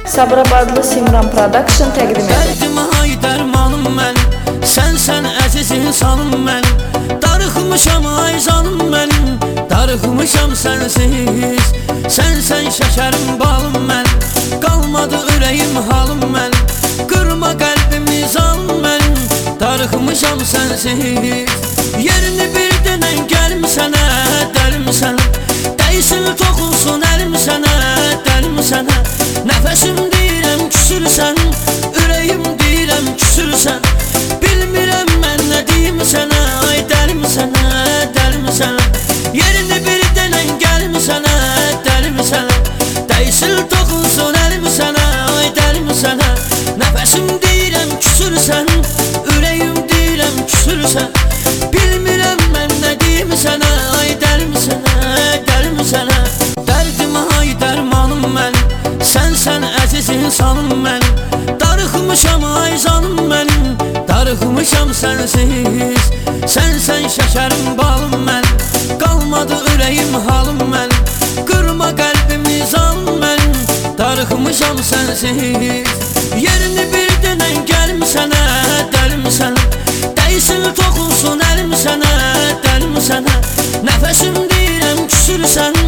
Sabirabadlı Simran Production təqdim edir. Dərdimə ay dərmanım mənim, sən əziz insanım mənim. Darıxmışam ay canım mənim, darıxmışam sənsiz. Sən şəkərim balım mənim, qalmadı ürəyim halım mənim. Qırma qəlbimi zalım mənim, darıxmışam sənsiz. Yerini bir denən gəlim sənə, dəlim sənə. Dəysin toxunsun əlim sənə, dəlim sənə. Nəfəsim deyirəm küsürsən, ürəyim deyirəm küsürsən. Bilmirəm mən nə deyim sənə, ay dəlim sənə, dəlim sənə. Yerini bir denən gəlim sənə, dəlim sənə. Dəysin toxunsun əlim sənə, ay dəlim sənə. Nəfəsim deyirəm küsürsən, ürəyim deyirəm küsürsən. Bilmirəm mən nə deyim sənə, ay dəlim sənə, dəlim sənə. Dərdimə ay dərmanım mənim, sən əziz insanım mənim. Darıxmışam ay canım mənim, darıxmışam sənsiz. Sən şəkərim balım mənim, qalmadı ürəyim halım mənim. Qırma qəlbimi zalım mənim, darıxmışam sənsiz. Yerini bir denən gəlim sənə, dəlim sənə. Dəysin toxunsun əlim sənə, dəlim sənə. Nəfəsim deyirəm küsürsən,